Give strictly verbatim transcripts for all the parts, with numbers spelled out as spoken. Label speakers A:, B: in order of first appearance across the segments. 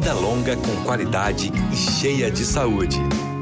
A: vida longa com qualidade e cheia de saúde.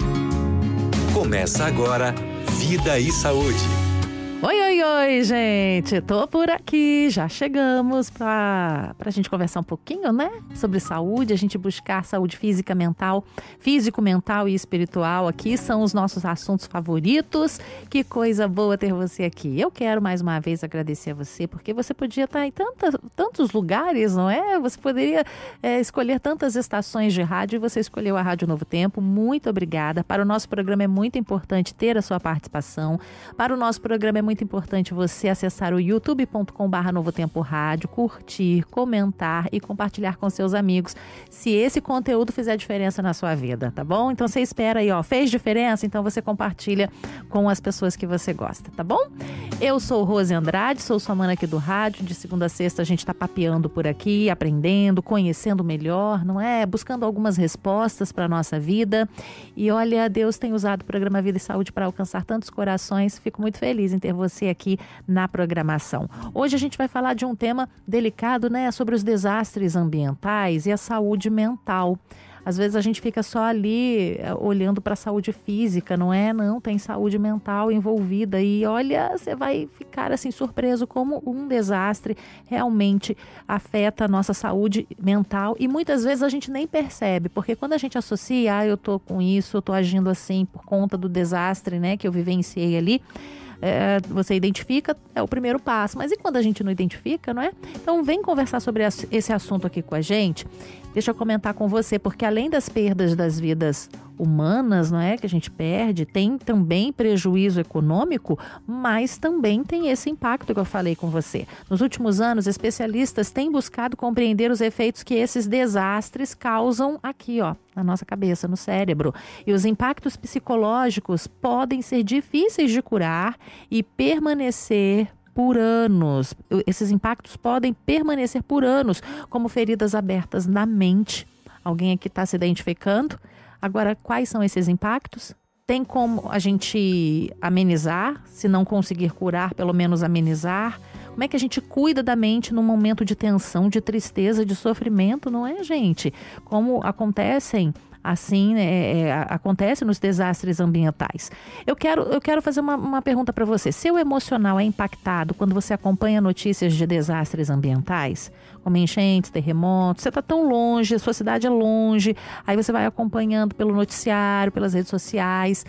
A: Começa agora Vida e Saúde.
B: Oi, oi, oi, gente! Tô por aqui, já chegamos pra, pra gente conversar um pouquinho, né? Sobre saúde, a gente buscar saúde física, mental, físico, mental e espiritual. Aqui são os nossos assuntos favoritos. Que coisa boa ter você aqui. Eu quero mais uma vez agradecer a você, porque você podia estar em tanta, tantos lugares, não é? Você poderia é, escolher tantas estações de rádio e você escolheu a Rádio Novo Tempo. Muito obrigada. Para o nosso programa é muito importante ter a sua participação. Para o nosso programa é muito muito importante você acessar o youtube ponto com barra Novo Tempo Rádio, curtir, comentar e compartilhar com seus amigos se esse conteúdo fizer diferença na sua vida, tá bom? Então você espera aí, ó, fez diferença? Então você compartilha com as pessoas que você gosta, tá bom? Eu sou Rose Andrade, sou sua mana aqui do rádio, de segunda a sexta a gente tá papeando por aqui, aprendendo, conhecendo melhor, não é? Buscando algumas respostas para nossa vida e olha, Deus tem usado o programa Vida e Saúde para alcançar tantos corações, fico muito feliz em ter você aqui na programação. Hoje a gente vai falar de um tema delicado, né? Sobre os desastres ambientais e a saúde mental. Às vezes a gente fica só ali olhando para a saúde física, não é? Não, tem saúde mental envolvida e olha, você vai ficar assim surpreso como um desastre realmente afeta a nossa saúde mental e muitas vezes a gente nem percebe, porque quando a gente associa, ah, eu tô com isso, eu tô agindo assim por conta do desastre, né, que eu vivenciei ali, É, você identifica, é o primeiro passo. Mas e quando a gente não identifica, não é? Então vem conversar sobre esse assunto aqui com a gente. Deixa eu comentar com você, porque além das perdas das vidas humanas, não é, que a gente perde, tem também prejuízo econômico, mas também tem esse impacto que eu falei com você. Nos últimos anos, especialistas têm buscado compreender os efeitos que esses desastres causam aqui, ó, na nossa cabeça, no cérebro. E os impactos psicológicos podem ser difíceis de curar e permanecer por anos. Esses impactos podem permanecer por anos, como feridas abertas na mente. Alguém aqui está se identificando? Agora, quais são esses impactos? Tem como a gente amenizar? Se não conseguir curar, pelo menos amenizar? Como é que a gente cuida da mente num momento de tensão, de tristeza, de sofrimento, não é, gente? Como acontecem assim, é, é, acontece nos desastres ambientais. Eu quero, eu quero fazer uma, uma pergunta para você. Seu emocional é impactado quando você acompanha notícias de desastres ambientais? Como enchentes, terremotos, você está tão longe, sua cidade é longe, aí você vai acompanhando pelo noticiário, pelas redes sociais,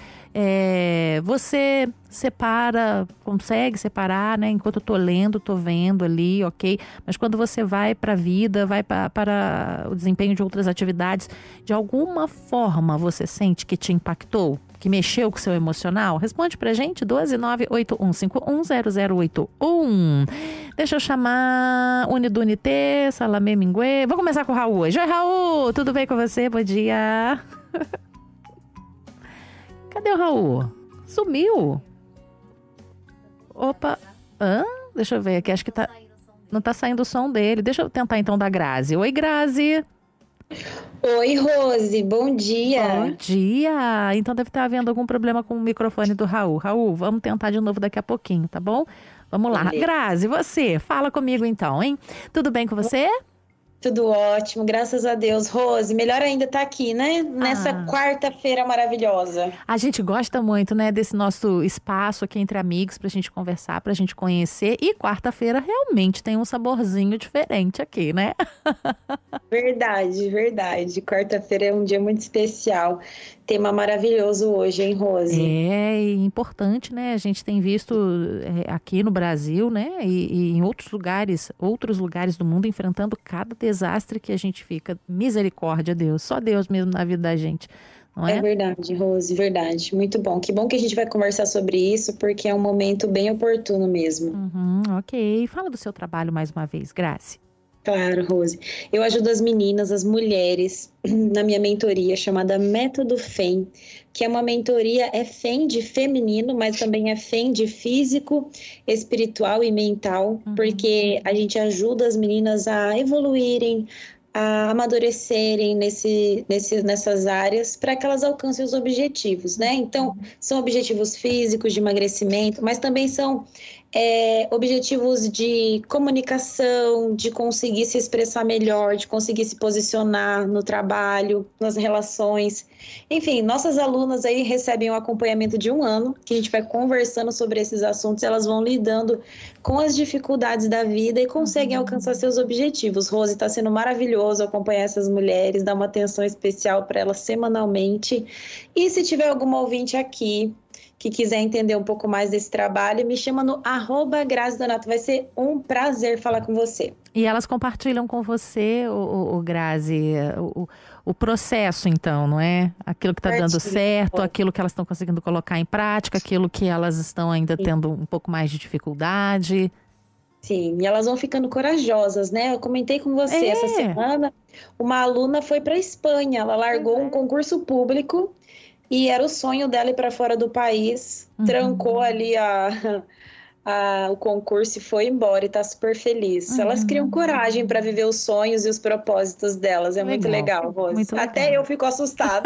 B: é, você separa, consegue separar, né? Enquanto eu tô lendo, tô vendo ali, ok? Mas quando você vai para a vida, vai pra, para o desempenho de outras atividades, de alguma forma você sente que te impactou? Que mexeu com o seu emocional? Responde pra gente, doze nove oito um cinco um zero zero oito um. Deixa eu chamar Unidunité, Salamé Minguê. Vou começar com o Raul hoje. Oi, Raul, tudo bem com você? Bom dia. Cadê o Raul? Sumiu. Opa. Hã? Deixa eu ver aqui, acho que tá... Não tá saindo o som dele. Deixa eu tentar então da Grazi. Oi, Grazi.
C: Oi, Rose, bom dia.
B: Bom dia. Então deve estar havendo algum problema com o microfone do Raul. Raul, vamos tentar de novo daqui a pouquinho, tá bom? Vamos lá. Beleza. Grazi, você, fala comigo então, hein? Tudo bem com você?
C: Tudo ótimo, graças a Deus. Rose, melhor ainda tá aqui, né? Nessa ah. quarta-feira maravilhosa.
B: A gente gosta muito, né, desse nosso espaço aqui entre amigos pra gente conversar, pra gente conhecer. E quarta-feira realmente tem um saborzinho diferente aqui, né?
C: Verdade, verdade. Quarta-feira é um dia muito especial. Tema maravilhoso hoje, hein, Rose?
B: É, importante, né? A gente tem visto é, aqui no Brasil, né? E, e em outros lugares, outros lugares do mundo, enfrentando cada desastre que a gente fica. Misericórdia, Deus. Só Deus mesmo na vida da gente. Não é?
C: É verdade, Rose, verdade. Muito bom. Que bom que a gente vai conversar sobre isso, porque é um momento bem oportuno mesmo.
B: Uhum, ok. Fala do seu trabalho mais uma vez, Grazi.
C: Claro, Rose. Eu ajudo as meninas, as mulheres, na minha mentoria chamada Método F E M, que é uma mentoria, é F E M de feminino, mas também é F E M de físico, espiritual e mental, uhum. porque a gente ajuda as meninas a evoluírem, a amadurecerem nesse, nesse, nessas áreas para que elas alcancem os objetivos, né? Então, são objetivos físicos de emagrecimento, mas também são é, objetivos de comunicação, de conseguir se expressar melhor, de conseguir se posicionar no trabalho, nas relações. Enfim, nossas alunas aí recebem um acompanhamento de um ano, que a gente vai conversando sobre esses assuntos, elas vão lidando com as dificuldades da vida e conseguem uhum. alcançar seus objetivos. Rose, está sendo maravilhoso acompanhar essas mulheres, dar uma atenção especial para elas semanalmente. E se tiver alguma ouvinte aqui que quiser entender um pouco mais desse trabalho, me chama no arroba Grazi Donato. Vai ser um prazer falar com você.
B: E elas compartilham com você, o, o, o Grazi, o, o processo, então, não é? Aquilo que está dando certo, aquilo que elas estão conseguindo colocar em prática, aquilo que elas estão ainda tendo um pouco mais de dificuldade.
C: Sim, e elas vão ficando corajosas, né? Eu comentei com você, é. essa semana, uma aluna foi para a Espanha, ela largou é. um concurso público e era o sonho dela ir para fora do país, uhum. trancou ali a, a, o concurso e foi embora e está super feliz. Uhum. Elas criam coragem para viver os sonhos e os propósitos delas, é legal. muito legal, Rose. Muito legal. Até eu fico assustada.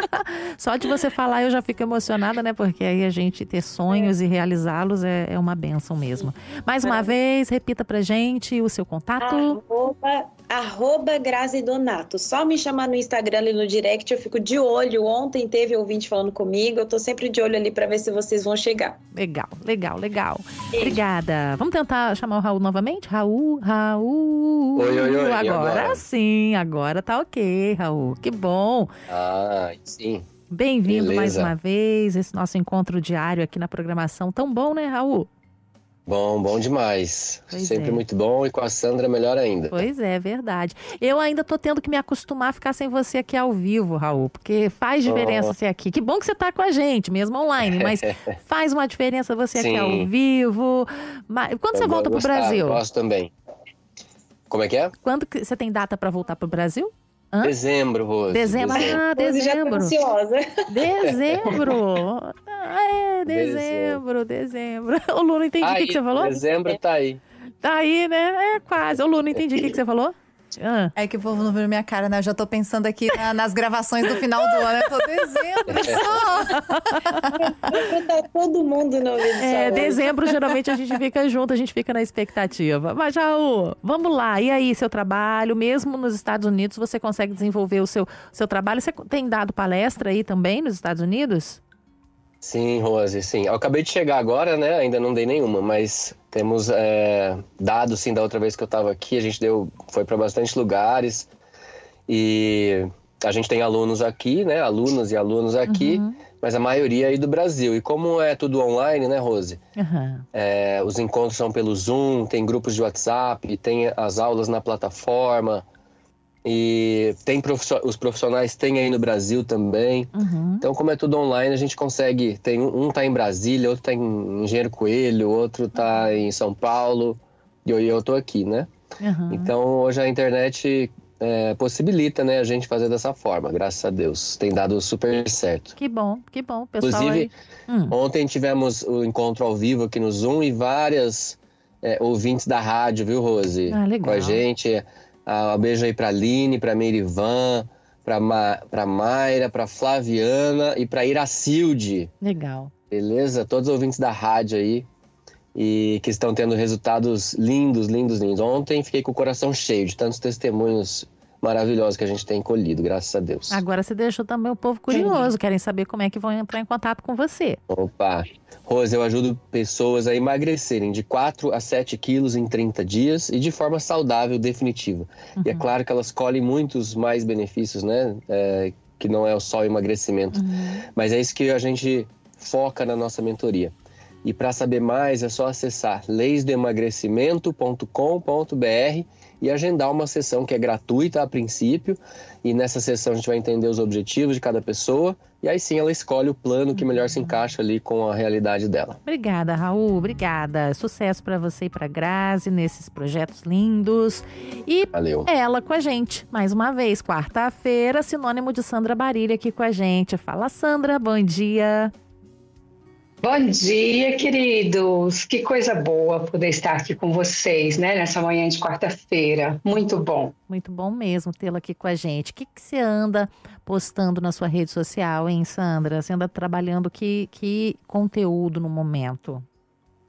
B: Só de você falar eu já fico emocionada, né? Porque aí a gente ter sonhos é. e realizá-los é, é uma bênção mesmo. Mais uma é. vez, repita pra gente o seu contato.
C: Arroba, arroba Grazi Donato. Só me chamar no Instagram ali no direct, eu fico de olho. Ontem teve ouvinte falando comigo, eu tô sempre de olho ali pra ver se vocês vão chegar.
B: Legal, legal, legal. Beijo. Obrigada. Vamos tentar chamar o Raul novamente? Raul, Raul.
D: Oi, oi, oi.
B: Agora, agora sim, agora tá ok, Raul. Que bom.
D: Ah, sim.
B: Bem-vindo mais uma vez, esse nosso encontro diário aqui na programação. Tão bom, né, Raul?
D: Bom, bom demais.
B: Pois
D: Sempre
B: é.
D: muito bom e com a Sandra melhor ainda.
B: Pois é, verdade. Eu ainda tô tendo que me acostumar a ficar sem você aqui ao vivo, Raul, porque faz diferença oh. você aqui. Que bom que você tá com a gente, mesmo online, mas faz uma diferença você Sim. aqui ao vivo. Mas quando eu você volta pro
D: gostar,
B: Brasil?
D: Posso também. Como é que é?
B: Quando que você tem data para voltar pro Brasil? Hã?
D: Dezembro, Rose.
B: Dezembro.
D: Dezembro.
B: Ah, dezembro.
C: Já tô ansiosa.
B: Dezembro. Ah, é, dezembro, dezembro. Ô, Lu, não entendi o que, que você falou?
D: Dezembro tá aí.
B: Tá aí, né? É quase. Ô, Lu, não entendi o que, que você falou? Ah.
E: É que o povo não viu minha cara, né? Eu já tô pensando aqui na, nas gravações do final do ano. Eu tô dezembro só.
C: Tá todo mundo no vídeo.
B: É, dezembro geralmente a gente fica junto, a gente fica na expectativa. Mas, Raul, vamos lá. E aí, seu trabalho, mesmo nos Estados Unidos, você consegue desenvolver o seu, seu trabalho? Você tem dado palestra aí também nos Estados Unidos?
D: Sim, Rose, sim. Eu acabei de chegar agora, né? Ainda não dei nenhuma, mas temos é, dados, sim, da outra vez que eu estava aqui. A gente deu, foi para bastante lugares e a gente tem alunos aqui, né? Alunos e alunos aqui, uhum. mas a maioria aí do Brasil. E como é tudo online, né, Rose?
B: Uhum.
D: É, os encontros são pelo Zoom, tem grupos de WhatsApp, tem as aulas na plataforma. E tem os profissionais tem aí no Brasil também.
B: Uhum.
D: Então, como é tudo online, a gente consegue... Tem, um tá em Brasília, outro tá em Engenheiro Coelho, outro tá em São Paulo, e eu, eu tô aqui, né?
B: Uhum.
D: Então, hoje a internet é, possibilita, né, a gente fazer dessa forma, graças a Deus. Tem dado super certo.
B: Que bom, que bom. Pessoal,
D: inclusive,
B: aí... hum.
D: ontem tivemos o encontro ao vivo aqui no Zoom e várias é, ouvintes da rádio, viu, Rose?
B: Ah, legal.
D: Com a gente... Ah, um beijo aí pra Aline, pra Meirivan, pra, Ma, pra Mayra, pra Flaviana e pra Iracilde.
B: Legal.
D: Beleza? Todos os ouvintes da rádio aí e que estão tendo resultados lindos, lindos, lindos. Ontem fiquei com o coração cheio de tantos testemunhos maravilhosos que a gente tem colhido, graças a Deus.
B: Agora você deixou também o povo curioso, querem saber como é que vão entrar em contato com você.
D: Opa! Rose, eu ajudo pessoas a emagrecerem de quatro a sete quilos em trinta dias e de forma saudável, definitiva. Uhum. E é claro que elas colhem muitos mais benefícios, né? É, que não é só o emagrecimento.
B: Uhum.
D: Mas é isso que a gente foca na nossa mentoria. E para saber mais é só acessar leis do emagrecimento ponto com ponto br e agendar uma sessão que é gratuita a princípio. E nessa sessão a gente vai entender os objetivos de cada pessoa e aí sim ela escolhe o plano que melhor se encaixa ali com a realidade dela.
B: Obrigada, Raul. Obrigada. Sucesso para você e para Grazi nesses projetos lindos. E
D: Valeu.
B: Ela com a gente, mais uma vez, quarta-feira, sinônimo de Sandra Barilha aqui com a gente. Fala, Sandra, bom dia.
F: Bom dia, queridos. Que coisa boa poder estar aqui com vocês, né? Nessa manhã de quarta-feira. Muito bom.
B: Muito bom mesmo tê-la aqui com a gente. O que, que você anda postando na sua rede social, hein, Sandra? Você anda trabalhando que, que conteúdo no momento?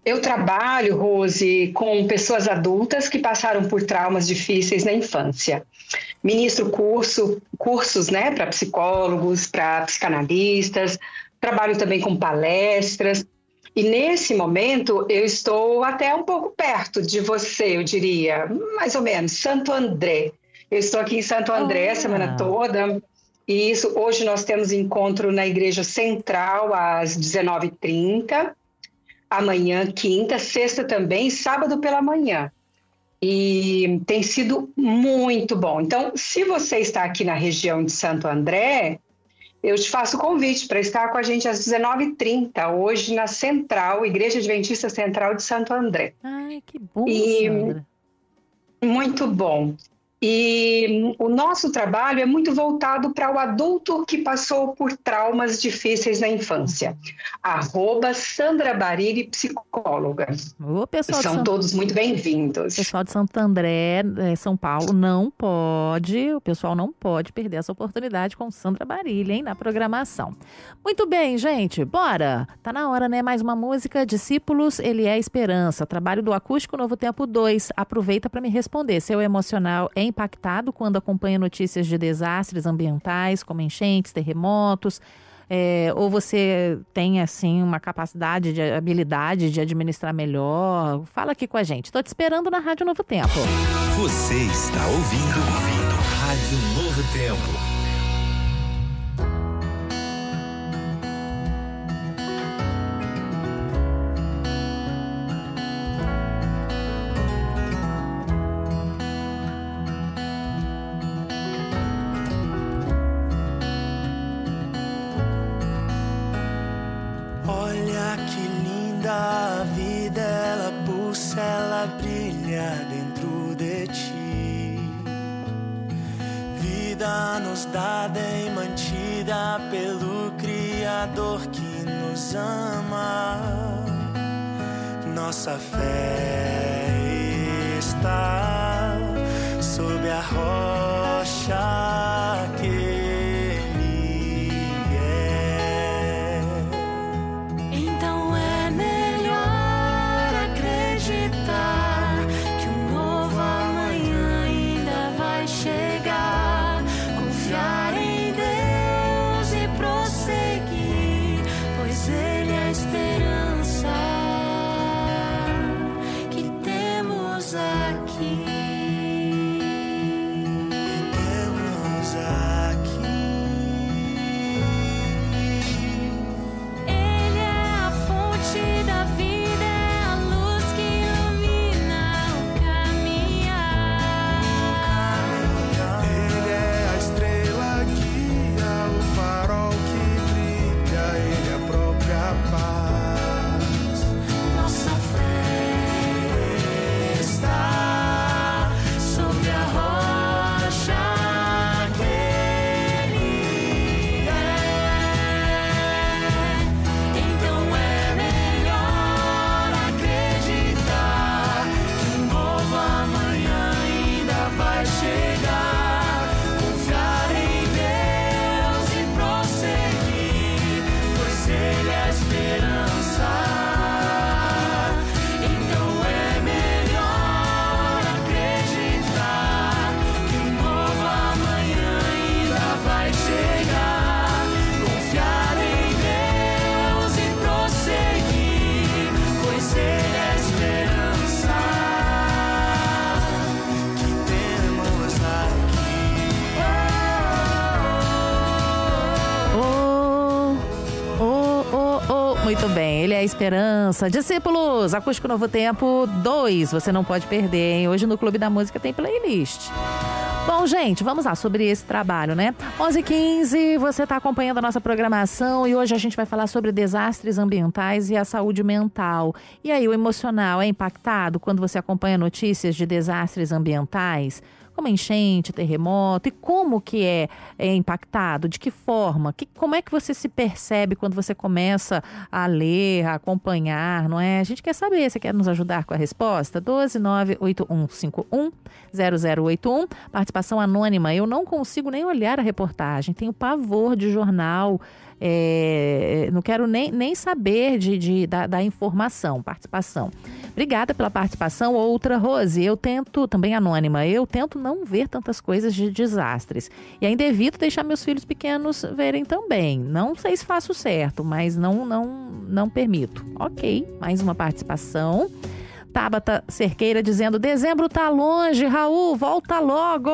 F: Eu trabalho, Rose, com pessoas adultas que passaram por traumas difíceis na infância. Ministro curso, cursos, né, para psicólogos, para psicanalistas, trabalho também com palestras. E nesse momento eu estou até um pouco perto de você, eu diria, mais ou menos, Santo André. Eu estou aqui em Santo André a semana toda. E isso, hoje nós temos encontro na Igreja Central às dezenove e trinta. Amanhã, quinta, sexta também, sábado pela manhã. E tem sido muito bom. Então, se você está aqui na região de Santo André, eu te faço o convite para estar com a gente às dezenove e trinta, hoje na Central, Igreja Adventista Central de Santo André.
B: Ai, que bom,
F: e,
B: Sandra.
F: Muito bom. E o nosso trabalho é muito voltado para o adulto que passou por traumas difíceis na infância. Arroba Sandra Barilli, psicóloga.
B: O pessoal
F: São
B: de Santo...
F: todos muito bem-vindos.
B: O pessoal de Santo André, São Paulo, não pode, o pessoal não pode perder essa oportunidade com Sandra Barilli, hein, na programação. Muito bem, gente, bora! Tá na hora, né? Mais uma música, Discípulos, Ele é Esperança. Trabalho do Acústico Novo Tempo dois. Aproveita para me responder. Seu emocional é impactado quando acompanha notícias de desastres ambientais, como enchentes, terremotos, é, ou você tem, assim, uma capacidade, de habilidade de administrar melhor? Fala aqui com a gente. Estou te esperando na Rádio Novo Tempo.
A: Você está ouvindo, ouvindo Rádio Novo Tempo.
G: A vida, ela pulsa, ela brilha dentro de ti. Vida nos dada e mantida pelo Criador que nos ama. Nossa fé está sob a rocha que
B: Muito bem, Ele é a Esperança. Discípulos, Acústico Novo Tempo dois, você não pode perder, hein? Hoje no Clube da Música tem playlist. Bom, gente, vamos lá sobre esse trabalho, né? onze e quinze, você está acompanhando a nossa programação e hoje a gente vai falar sobre desastres ambientais e a saúde mental. E aí, o emocional é impactado quando você acompanha notícias de desastres ambientais? Como enchente, terremoto, e como que é, é impactado, de que forma, que, como é que você se percebe quando você começa a ler, a acompanhar, não é? A gente quer saber, você quer nos ajudar com a resposta? doze nove oito um cinco um zero zero oito um, participação anônima, eu não consigo nem olhar a reportagem, tenho pavor de jornal É, não quero nem, nem saber de, de, da, da informação, participação. Obrigada pela participação. Outra, Rose, eu tento, também anônima, eu tento não ver tantas coisas de desastres. E ainda evito deixar meus filhos pequenos verem também. Não sei se faço certo, mas não, não, não permito. Ok, mais uma participação. Tabata Cerqueira dizendo, dezembro tá longe, Raul, volta logo!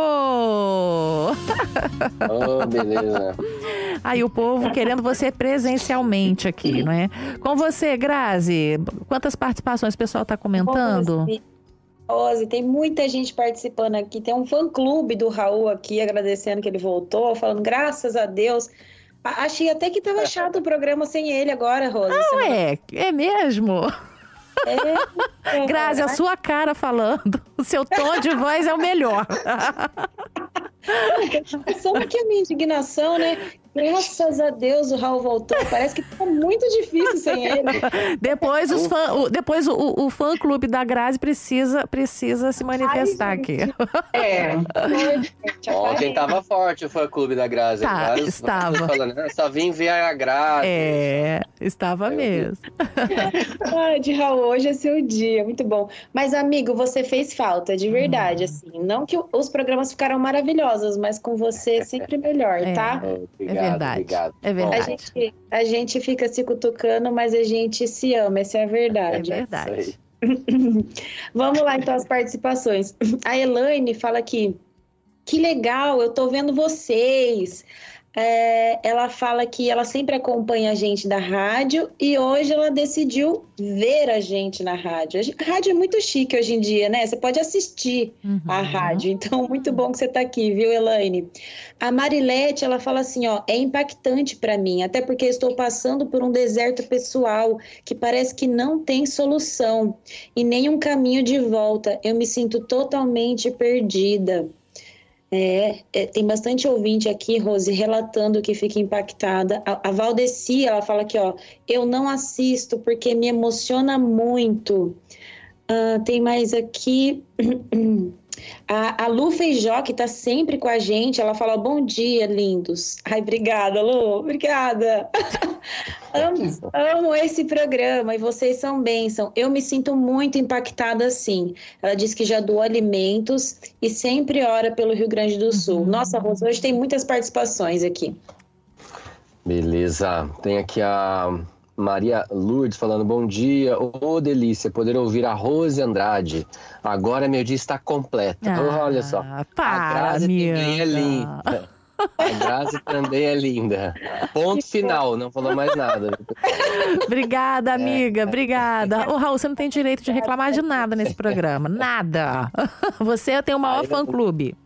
D: Oh, beleza.
B: Aí o povo querendo você presencialmente aqui, não é? Com você, Grazi, quantas participações o pessoal tá comentando?
C: Rose, Rose, tem muita gente participando aqui, tem um fã-clube do Raul aqui, agradecendo que ele voltou, falando graças a Deus. Achei até que tava chato o programa sem ele agora, Rose.
B: Ah, é? É mesmo?
C: É, é,
B: Grazi, a sua cara falando. O seu tom de voz é o melhor.
C: Só que a minha indignação, né? Graças a Deus o Raul voltou. Parece que tá muito difícil sem ele.
B: Depois, os fã, o, depois o, o fã-clube da Grazi precisa, precisa se manifestar
C: Ai,
B: aqui.
F: É.
D: Ontem tava forte o fã-clube da Grazi.
B: Tá,
D: Vários
B: estava.
D: Falando, "Ah, só vim ver a Grazi."
B: É, estava mesmo.
C: Ai, de Raul, hoje é seu dia, muito bom. Mas, amigo, você fez falta, de verdade, assim. Não que os programas ficaram maravilhosos, mas com você é sempre melhor,
B: É.
C: tá?
D: Obrigado,
B: É verdade.
D: obrigado.
B: É
C: A
B: verdade.
C: gente, a gente fica se cutucando, mas a gente se ama, essa é a
B: É
C: verdade.
B: verdade.
C: Vamos lá, então, as participações. A Elaine fala aqui, que legal, eu tô vendo vocês. É, ela fala que ela sempre acompanha a gente da rádio e hoje ela decidiu ver a gente na rádio. A rádio é muito chique hoje em dia, né? Você pode assistir
B: Uhum.
C: a rádio. Então, muito bom que você tá aqui, viu, Elaine? A Marilete, ela fala assim, ó, é impactante para mim, até porque estou passando por um deserto pessoal que parece que não tem solução e nem um caminho de volta. Eu me sinto totalmente perdida. É, é, tem bastante ouvinte aqui, Rose, relatando que fica impactada. A, a Valdeci, ela fala aqui, ó, eu não assisto porque me emociona muito. Ah, tem mais aqui... A, a Lu Feijó, que tá sempre com a gente, ela fala, bom dia, lindos. Ai, obrigada, Lu, obrigada. amo, amo esse programa e vocês são bênção. Eu me sinto muito impactada, assim. Ela diz que já doou alimentos e sempre ora pelo Rio Grande do Sul.
B: Uhum.
C: Nossa, Rosa, hoje tem muitas participações aqui.
D: Beleza. Tem aqui a Maria Lourdes falando, bom dia. Ô, delícia, poder ouvir a Rose Andrade. Agora meu dia está completo.
B: Ah,
D: Olha só.
B: para,
D: a Grazi
B: amiga.
D: também é linda. A Grazi também é linda. Ponto final, não falou mais nada.
B: Obrigada, amiga, obrigada. Ô, Raul, você não tem direito de reclamar de nada nesse programa. Nada. Você tem o maior fã-clube.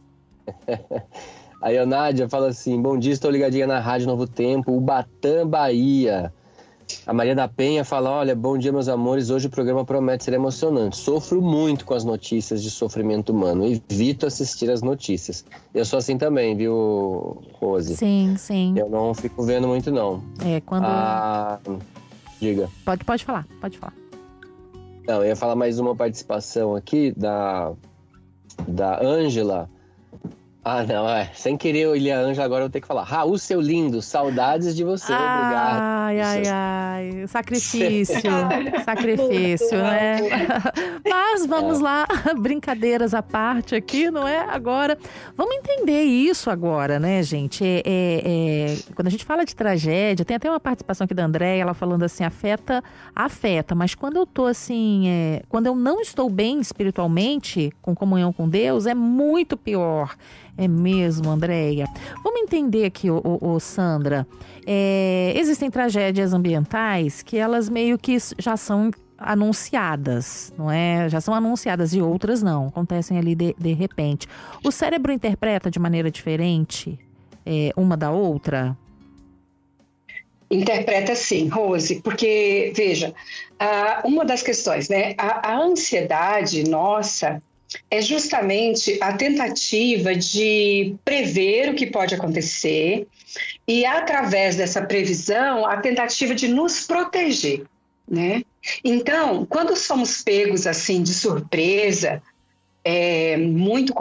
D: Aí a Nádia fala assim, bom dia, estou ligadinha na Rádio Novo Tempo, Ubatã, Bahia. A Maria da Penha fala, olha, bom dia, meus amores, hoje o programa promete ser emocionante. Sofro muito com as notícias de sofrimento humano, evito assistir as notícias. Eu sou assim também, viu, Rose?
B: Sim, sim.
D: Eu não fico vendo muito, não.
B: É, quando...
D: Ah, diga.
B: Pode, pode falar, pode falar.
D: Não, eu ia falar mais uma participação aqui da da Ângela. Ah, não, é. Sem querer eu ler a Ângela, agora eu vou ter que falar. Raul, seu lindo, saudades de você, obrigado.
B: Ai, ai, ai. Sacrifício, sacrifício, né? Mas vamos lá, brincadeiras à parte aqui, não é? Agora, vamos entender isso agora, né, gente? É, é, é, quando a gente fala de tragédia, tem até uma participação aqui da Andréia, ela falando assim, afeta, afeta, mas quando eu tô assim, é, quando eu não estou bem espiritualmente, com comunhão com Deus, é muito pior. É mesmo, Andréia. Vamos entender aqui, ô, ô, ô, Sandra. É, existem tragédias ambientais que elas meio que já são anunciadas, não é? Já são anunciadas e outras não. Acontecem ali de, de repente. O cérebro interpreta de maneira diferente é, uma da outra?
F: Interpreta sim, Rose, porque, veja, uma das questões, né? A, a ansiedade nossa é justamente a tentativa de prever o que pode acontecer e, através dessa previsão, a tentativa de nos proteger, né? Então, quando somos pegos assim de surpresa, é, muito como a,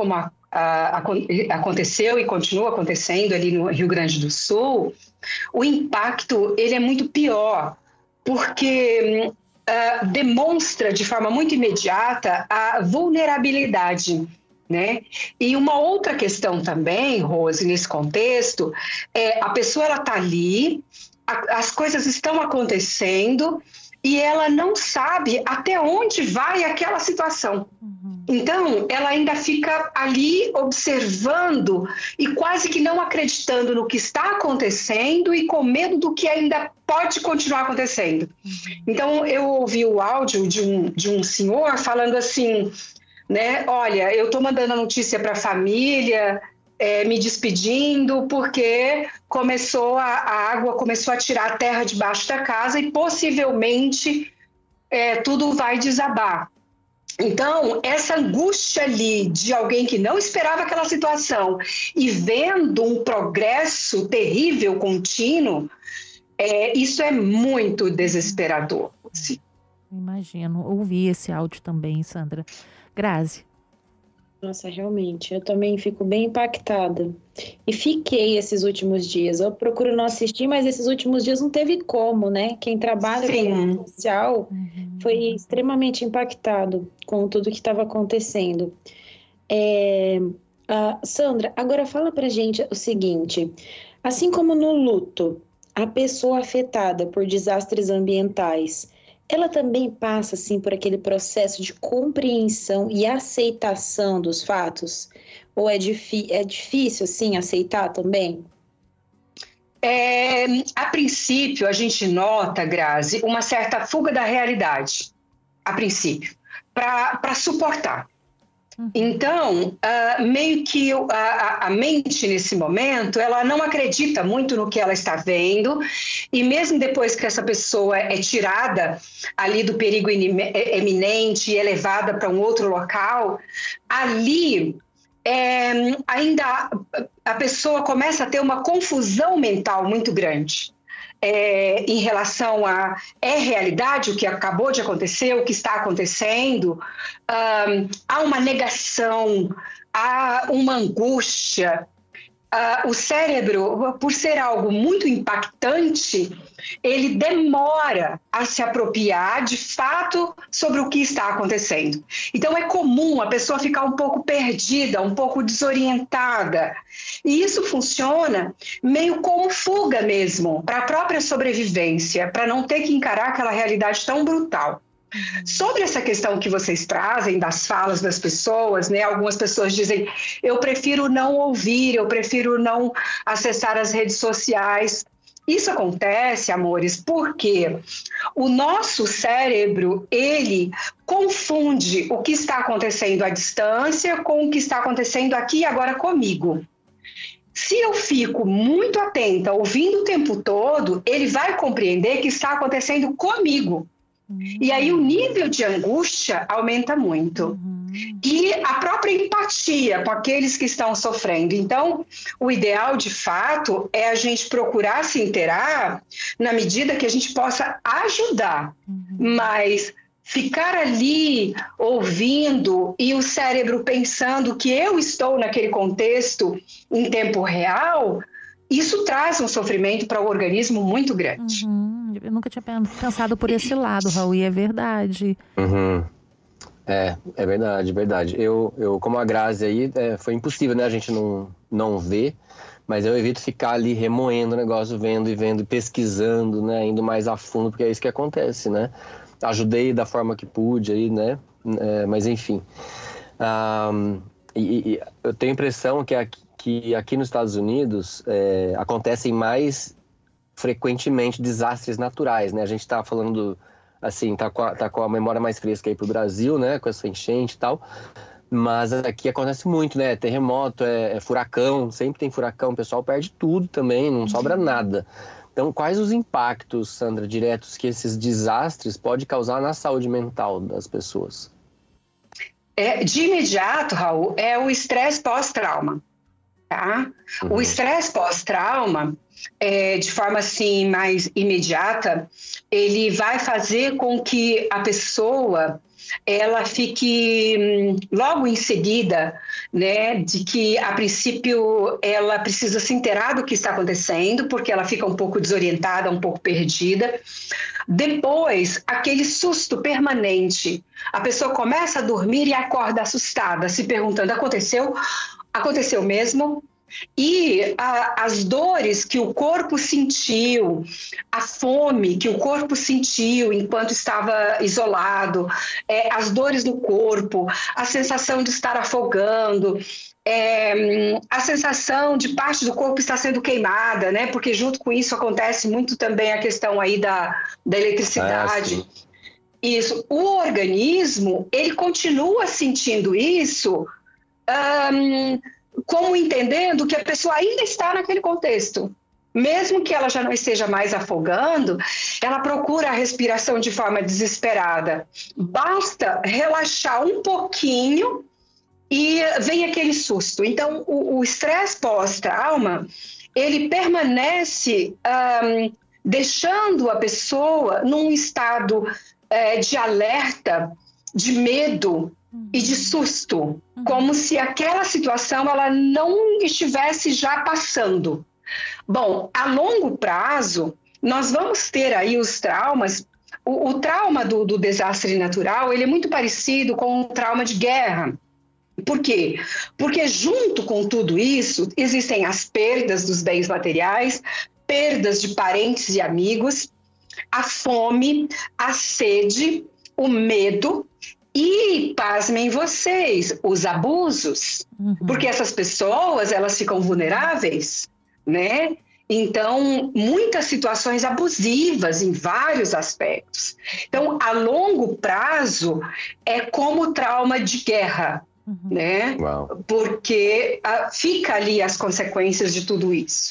F: ah, aconteceu e continua acontecendo ali no Rio Grande do Sul, o impacto ele é muito pior, porque ah, demonstra de forma muito imediata a vulnerabilidade, né? E uma outra questão também, Rose, nesse contexto, é a pessoa ela está ali, a, as coisas estão acontecendo e ela não sabe até onde vai aquela situação. Uhum. Então, ela ainda fica ali observando e quase que não acreditando no que está acontecendo e com medo do que ainda pode continuar acontecendo. Uhum. Então, eu ouvi o áudio de um, de um senhor falando assim, né, olha, eu estou mandando a notícia para a família, é, me despedindo, porque começou a, a água começou a tirar a terra debaixo da casa e possivelmente é, tudo vai desabar. Então, essa angústia ali de alguém que não esperava aquela situação e vendo um progresso terrível, contínuo, é, isso é muito desesperador. Sim.
B: Imagino. Ouvi esse áudio também, Sandra. Grazi.
C: Nossa, realmente, eu também fico bem impactada. E fiquei esses últimos dias. Eu procuro não assistir, mas esses últimos dias não teve como, né? Quem trabalha Sim. com rede social uhum. foi extremamente impactado com tudo que estava acontecendo. É... Uh, Sandra, agora fala pra gente o seguinte. Assim como no luto, a pessoa afetada por desastres ambientais, ela também passa, assim, por aquele processo de compreensão e aceitação dos fatos? Ou é, é difícil, assim, aceitar também?
F: É, a princípio, a gente nota, Grazi, uma certa fuga da realidade, a princípio, para suportar. Então, uh, meio que uh, a, a mente, nesse momento, ela não acredita muito no que ela está vendo, e mesmo depois que essa pessoa é tirada ali do perigo eminente e é levada para um outro local, ali é, ainda a pessoa começa a ter uma confusão mental muito grande. É, em relação a é realidade o que acabou de acontecer, o que está acontecendo, um, há uma negação, há uma angústia. Uh, o cérebro, por ser algo muito impactante, ele demora a se apropriar de fato sobre o que está acontecendo. Então é comum a pessoa ficar um pouco perdida, um pouco desorientada. E isso funciona meio como fuga mesmo, para a própria sobrevivência, para não ter que encarar aquela realidade tão brutal. Sobre essa questão que vocês trazem das falas das pessoas, né? Algumas pessoas dizem, eu prefiro não ouvir, eu prefiro não acessar as redes sociais. Isso acontece, amores, porque o nosso cérebro, ele confunde o que está acontecendo à distância com o que está acontecendo aqui e agora comigo. Se eu fico muito atenta, ouvindo o tempo todo, ele vai compreender que está acontecendo comigo. Uhum. E aí o nível de angústia aumenta muito. Uhum. E a própria empatia com aqueles que estão sofrendo. Então, o ideal, de fato, é a gente procurar se inteirar na medida que a gente possa ajudar. Uhum. Mas ficar ali ouvindo e o cérebro pensando que eu estou naquele contexto em tempo real, isso traz um sofrimento para o organismo muito grande.
B: Uhum. Eu nunca tinha pensado por esse lado, Raul, e é verdade.
D: Uhum. É, é verdade, verdade. Eu, eu como a Grazi aí, é, foi impossível, né, a gente não, não ver, mas eu evito ficar ali remoendo o negócio, vendo e vendo, pesquisando, né, indo mais a fundo, porque é isso que acontece, né. Ajudei da forma que pude aí, né, é, mas enfim. Um, e, e eu tenho a impressão que aqui, que aqui nos Estados Unidos é, acontecem mais frequentemente desastres naturais, né? A gente tá falando, assim, tá com a, tá com a memória mais fresca aí pro Brasil, né? Com essa enchente e tal. Mas aqui acontece muito, né? Terremoto, é, é furacão, sempre tem furacão, o pessoal perde tudo também, não sobra nada. Então, quais os impactos, Sandra, diretos que esses desastres podem causar na saúde mental das pessoas?
F: É, de imediato, Raul, é o estresse pós-trauma. tá? O estresse pós-trauma, é, de forma assim mais imediata, ele vai fazer com que a pessoa ela fique hum, logo em seguida, né, de que a princípio ela precisa se inteirar do que está acontecendo, porque ela fica um pouco desorientada, um pouco perdida. Depois, aquele susto permanente, a pessoa começa a dormir e acorda assustada, se perguntando, aconteceu? Aconteceu mesmo? E a, as dores que o corpo sentiu, a fome que o corpo sentiu enquanto estava isolado, é, as dores no corpo, a sensação de estar afogando, é, a sensação de parte do corpo estar sendo queimada, né? Porque junto com isso acontece muito também a questão aí da, da eletricidade. Ah, isso. O organismo, ele continua sentindo isso, um, como entendendo que a pessoa ainda está naquele contexto. Mesmo que ela já não esteja mais afogando, ela procura a respiração de forma desesperada. Basta relaxar um pouquinho e vem aquele susto. Então, o estresse pós-trauma, ele permanece um, deixando a pessoa num estado é, de alerta, de medo, e de susto, uhum. Como se aquela situação ela não estivesse já passando. Bom, a longo prazo, nós vamos ter aí os traumas. O, o trauma do, do desastre natural, ele é muito parecido com o trauma de guerra. Por quê? Porque junto com tudo isso, existem as perdas dos bens materiais, perdas de parentes e amigos, a fome, a sede, o medo, e, pasmem vocês, os abusos, uhum. Porque essas pessoas, elas ficam vulneráveis, né? Então, muitas situações abusivas em vários aspectos. Então, a longo prazo, é como trauma de guerra, uhum. Né? Uau. Porque ah, fica ali as consequências de tudo isso.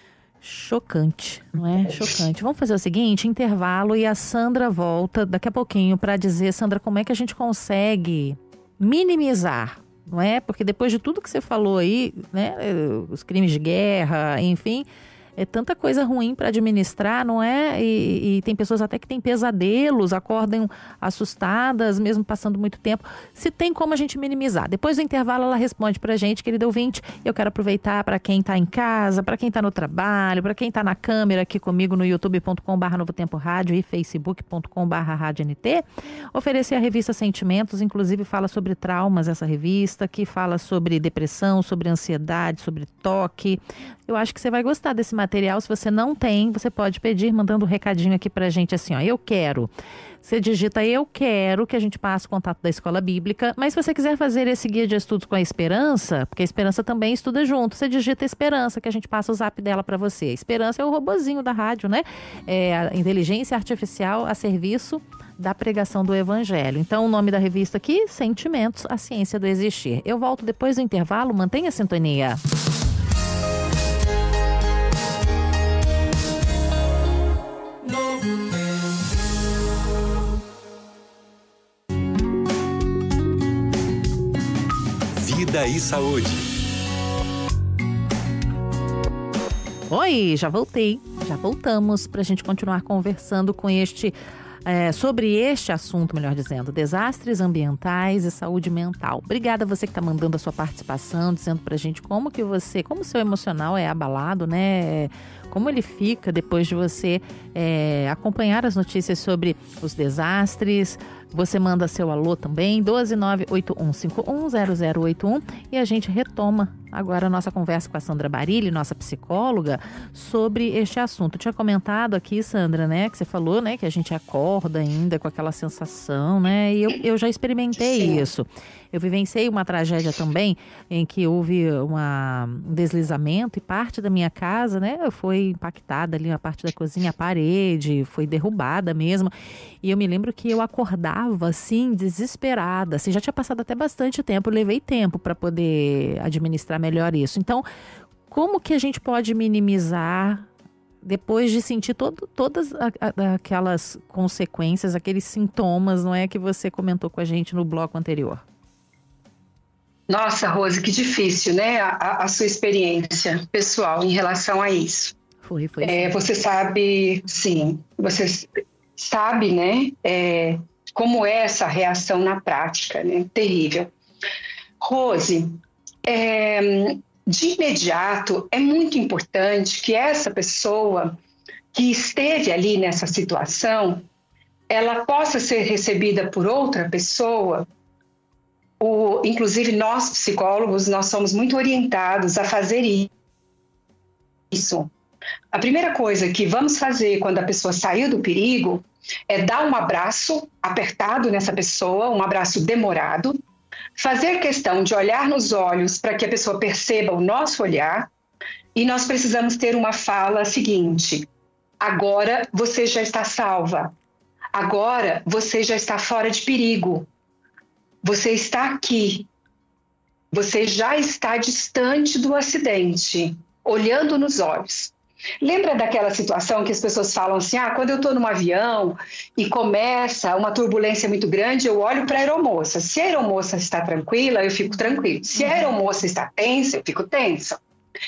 B: Chocante, não é? Chocante. Vamos fazer o seguinte, intervalo, e a Sandra volta daqui a pouquinho para dizer, Sandra, como é que a gente consegue minimizar, não é? Porque depois de tudo que você falou aí, né, os crimes de guerra, enfim, é tanta coisa ruim para administrar, não é? E, e tem pessoas até que têm pesadelos, acordam assustadas, mesmo passando muito tempo. Se tem como a gente minimizar. Depois do intervalo ela responde pra gente, querido ouvinte. Eu quero aproveitar para quem tá em casa, para quem tá no trabalho, para quem tá na câmera aqui comigo no youtube ponto com barra Novo Tempo Rádio e facebook ponto com barra Rádio N T, oferecer a revista Sentimentos, inclusive fala sobre traumas essa revista, que fala sobre depressão, sobre ansiedade, sobre toque. Eu acho que você vai gostar desse material. Se você não tem, você pode pedir, mandando um recadinho aqui pra gente assim, ó, eu quero. Você digita eu quero, que a gente passa o contato da Escola Bíblica. Mas se você quiser fazer esse guia de estudos com a Esperança, porque a Esperança também estuda junto, você digita Esperança, que a gente passa o zap dela pra você. Esperança é o robozinho da rádio, né? É a inteligência artificial a serviço da pregação do Evangelho. Então, o nome da revista aqui, Sentimentos, a Ciência do Existir. Eu volto depois do intervalo, mantenha a sintonia.
A: Vida e Saúde.
B: Oi, já voltei, já voltamos para a gente continuar conversando com este, é, sobre este assunto, melhor dizendo, desastres ambientais e saúde mental. Obrigada a você que está mandando a sua participação, dizendo para a gente como que você, como o seu emocional é abalado, né? Como ele fica depois de você é, acompanhar as notícias sobre os desastres. Você manda seu alô também, doze nove oito um cinco um zero zero oito um, e a gente retoma agora a nossa conversa com a Sandra Barilli, nossa psicóloga, sobre este assunto. Eu tinha comentado aqui, Sandra, né, que você falou, né, que a gente acorda ainda com aquela sensação, né, e eu, eu já experimentei Sim. isso. Eu vivenciei uma tragédia também, em que houve uma, um deslizamento e parte da minha casa, né, foi impactada ali, a parte da cozinha, a parede, foi derrubada mesmo. E eu me lembro que eu acordava, assim, desesperada. Assim, já tinha passado até bastante tempo, eu levei tempo para poder administrar melhor isso. Então, como que a gente pode minimizar depois de sentir todo, todas a, a, aquelas consequências, aqueles sintomas, não é, que você comentou com a gente no bloco anterior?
F: Nossa, Rose, que difícil, né? A, a sua experiência pessoal em relação a isso.
B: Foi, foi.
F: É, você sabe, sim, você sabe, né? É, como é essa reação na prática, né? Terrível. Rose, é, de imediato, é muito importante que essa pessoa que esteve ali nessa situação, ela possa ser recebida por outra pessoa. O, inclusive, nós, psicólogos, nós somos muito orientados a fazer isso. A primeira coisa que vamos fazer quando a pessoa saiu do perigo é dar um abraço apertado nessa pessoa, um abraço demorado, fazer questão de olhar nos olhos para que a pessoa perceba o nosso olhar, e nós precisamos ter uma fala seguinte: agora você já está salva, agora você já está fora de perigo. Você está aqui, você já está distante do acidente, olhando nos olhos. Lembra daquela situação que as pessoas falam assim, ah, quando eu estou num avião e começa uma turbulência muito grande, eu olho para a aeromoça. Se a aeromoça está tranquila, eu fico tranquilo. Se a aeromoça está tensa, eu fico tensa.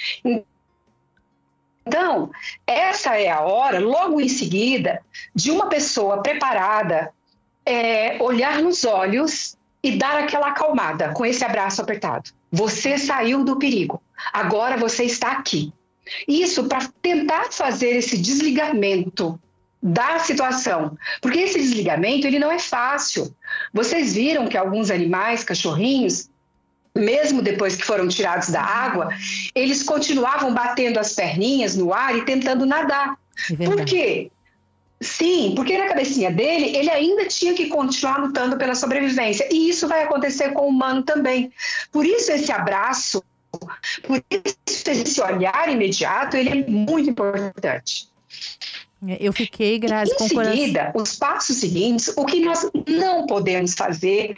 F: Então, essa é a hora, logo em seguida, de uma pessoa preparada é, olhar nos olhos e dar aquela acalmada com esse abraço apertado. Você saiu do perigo, agora você está aqui. Isso para tentar fazer esse desligamento da situação, porque esse desligamento ele não é fácil. Vocês viram que alguns animais, cachorrinhos, mesmo depois que foram tirados da água, eles continuavam batendo as perninhas no ar e tentando nadar. É Por quê? Sim, porque na cabecinha dele, ele ainda tinha que continuar lutando pela sobrevivência. E isso vai acontecer com o humano também. Por isso esse abraço, por isso esse olhar imediato, ele é muito importante.
B: Eu fiquei, Grazi, com o coração.
F: Em seguida, os passos seguintes, o que nós não podemos fazer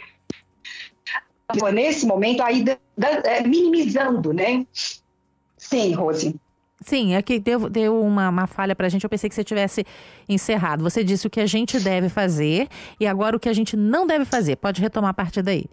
F: nesse momento, aí da, da, minimizando, né? Sim, Rose.
B: Sim, aqui deu, deu uma, uma falha pra gente, eu pensei que você tivesse encerrado. Você disse o que a gente deve fazer e agora o que a gente não deve fazer. Pode retomar a partir daí.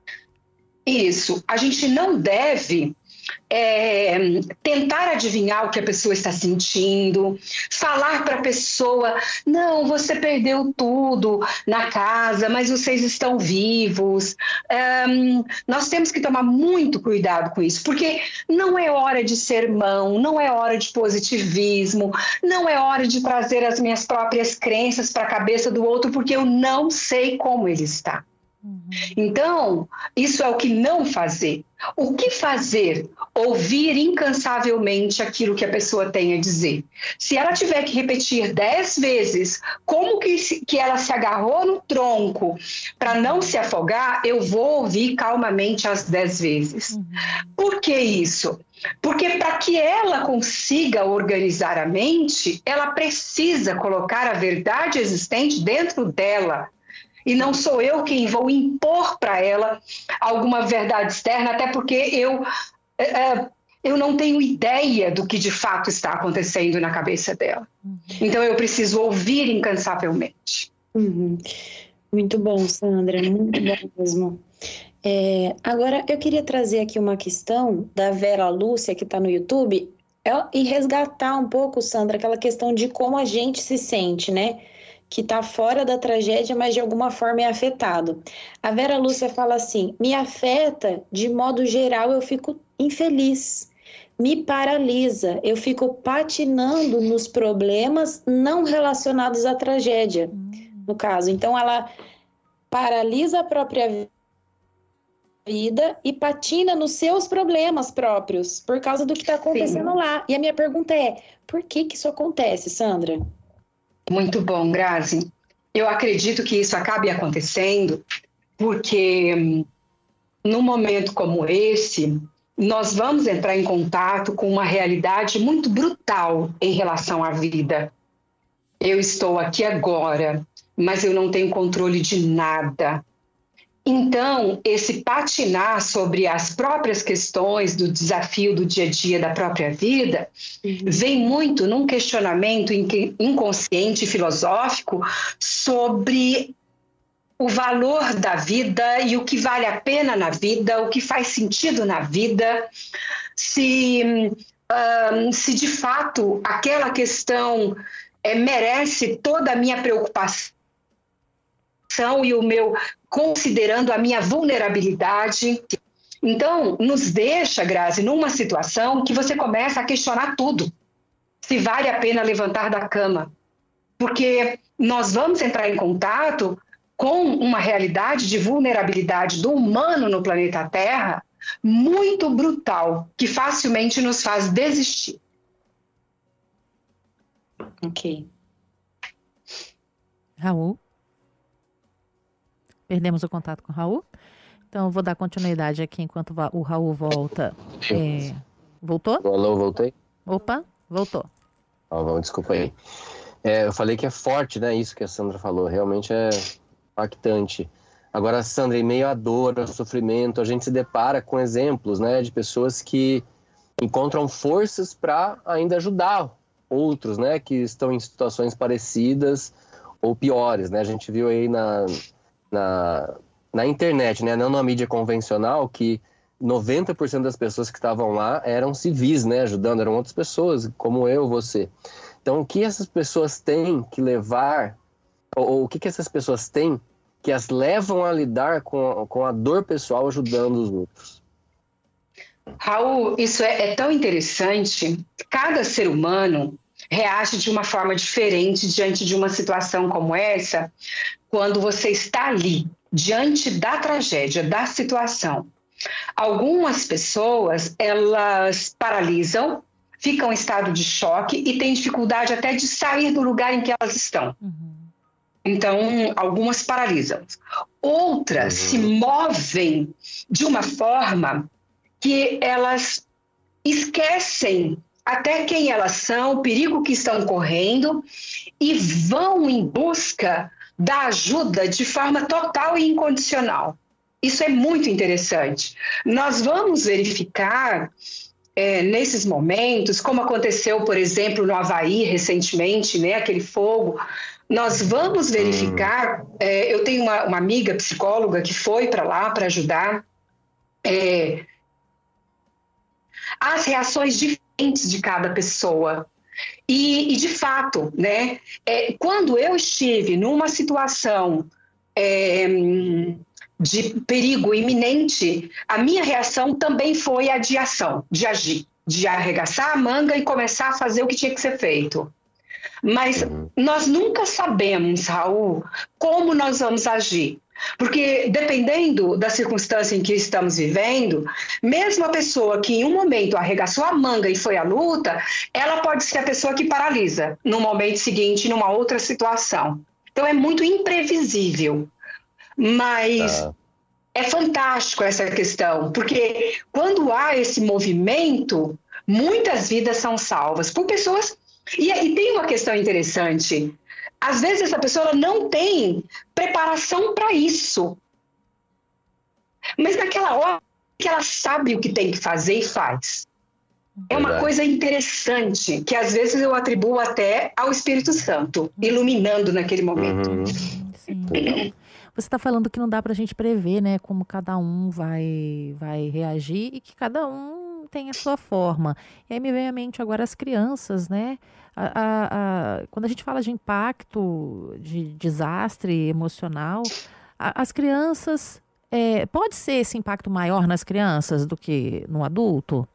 F: Isso, a gente não deve é, tentar adivinhar o que a pessoa está sentindo, falar para a pessoa, não, você perdeu tudo na casa, mas vocês estão vivos. É, nós temos que tomar muito cuidado com isso, porque não é hora de sermão, não é hora de positivismo, não é hora de trazer as minhas próprias crenças para a cabeça do outro, porque eu não sei como ele está. Então, isso é o que não fazer. O que fazer? Ouvir incansavelmente aquilo que a pessoa tem a dizer. Se ela tiver que repetir dez vezes como que, se, que ela se agarrou no tronco para não se afogar, eu vou ouvir calmamente as dez vezes. Uhum. Por que isso? Porque para que ela consiga organizar a mente, ela precisa colocar a verdade existente dentro dela. E não sou eu quem vou impor para ela alguma verdade externa, até porque eu, é, eu não tenho ideia do que de fato está acontecendo na cabeça dela. Uhum. Então eu preciso ouvir incansavelmente.
C: Uhum. Muito bom, Sandra, muito bom mesmo. É, agora eu queria trazer aqui uma questão da Vera Lúcia, que está no YouTube, e resgatar um pouco, Sandra, aquela questão de como a gente se sente, né? Que está fora da tragédia, mas de alguma forma é afetado. A Vera Lúcia fala assim, me afeta, de modo geral eu fico infeliz, me paralisa, eu fico patinando nos problemas não relacionados à tragédia, no caso. Então ela paralisa a própria vida e patina nos seus problemas próprios, por causa do que está acontecendo Sim. lá. E a minha pergunta é, por que que isso acontece, Sandra?
F: Muito bom, Grazi. Eu acredito que isso acabe acontecendo porque num momento como esse, nós vamos entrar em contato com uma realidade muito brutal em relação à vida. Eu estou aqui agora, mas eu não tenho controle de nada. Então, esse patinar sobre as próprias questões do desafio do dia a dia da própria vida uhum. vem muito num questionamento inconsciente e filosófico sobre o valor da vida e o que vale a pena na vida, o que faz sentido na vida, se, um, se de fato aquela questão é, merece toda a minha preocupação e o meu, considerando a minha vulnerabilidade. Então, nos deixa, Grazi, numa situação que você começa a questionar tudo. Se vale a pena levantar da cama. Porque nós vamos entrar em contato com uma realidade de vulnerabilidade do humano no planeta Terra muito brutal, que facilmente nos faz desistir.
C: Ok.
B: Raul? Perdemos o contato com o Raul? Então, eu vou dar continuidade aqui enquanto o Raul volta. É... Voltou?
D: Alô, voltei?
B: Opa, voltou.
D: Oh, bom, desculpa aí. É, eu falei que é forte, né? Isso que a Sandra falou. Realmente é impactante. Agora, Sandra, em meio à dor, ao sofrimento, a gente se depara com exemplos, né, de pessoas que encontram forças para ainda ajudar outros, né, que estão em situações parecidas ou piores, né? A gente viu aí na, na, na internet, né, não na mídia convencional, que noventa por cento das pessoas que estavam lá eram civis, né, ajudando, eram outras pessoas, como eu, você. Então, o que essas pessoas têm que levar, ou, ou o que, que essas pessoas têm que as levam a lidar com a, com a dor pessoal ajudando os outros?
F: Raul, isso é, é tão interessante. Cada ser humano reage de uma forma diferente diante de uma situação como essa, quando você está ali, diante da tragédia, da situação. Algumas pessoas, elas paralisam, ficam em estado de choque e têm dificuldade até de sair do lugar em que elas estão. Uhum. Então, algumas paralisam. Outras uhum. se movem de uma forma que elas esquecem até quem elas são, o perigo que estão correndo e vão em busca da ajuda de forma total e incondicional. Isso é muito interessante. Nós vamos verificar é, nesses momentos, como aconteceu, por exemplo, no Havaí recentemente, né, aquele fogo. Nós vamos verificar, é, eu tenho uma, uma amiga psicóloga que foi para lá para ajudar, é, as reações diferentes de cada pessoa. E, e de fato, né, é, quando eu estive numa situação é, de perigo iminente, a minha reação também foi a de ação, de agir, de arregaçar a manga e começar a fazer o que tinha que ser feito. Mas nós nunca sabemos, Raul, como nós vamos agir. Porque dependendo da circunstância em que estamos vivendo, mesmo a pessoa que em um momento arregaçou a manga e foi à luta, ela pode ser a pessoa que paralisa no momento seguinte, numa outra situação. Então é muito imprevisível. Mas ah. é fantástico essa questão, porque quando há esse movimento, muitas vidas são salvas por pessoas... E, e tem uma questão interessante. Às vezes essa pessoa não tem preparação para isso. Mas naquela hora que ela sabe o que tem que fazer e faz. É uma coisa interessante, que às vezes eu atribuo até ao Espírito Santo, iluminando naquele momento.
B: Uhum. Sim. Você está falando que não dá para a gente prever, né, como cada um vai, vai reagir e que cada um tem a sua forma. E aí me vem à mente agora as crianças, né? A, a, a, quando a gente fala de impacto, de desastre emocional, a, as crianças, é, pode ser esse impacto maior nas crianças do que no adulto?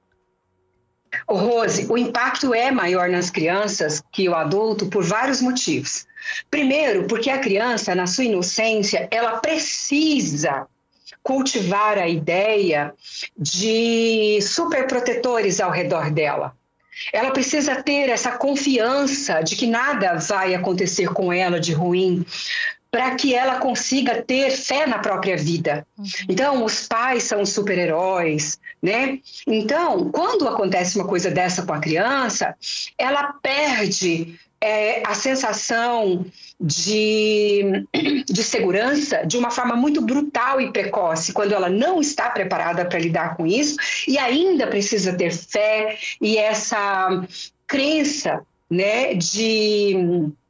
F: Rose, o impacto é maior nas crianças que o adulto por vários motivos. Primeiro, porque a criança, na sua inocência, ela precisa cultivar a ideia de superprotetores ao redor dela. Ela precisa ter essa confiança de que nada vai acontecer com ela de ruim, para que ela consiga ter fé na própria vida. Uhum. Então, os pais são super-heróis, né? Então, quando acontece uma coisa dessa com a criança, ela perde é, a sensação de, de segurança de uma forma muito brutal e precoce, quando ela não está preparada para lidar com isso e ainda precisa ter fé e essa crença, né, de...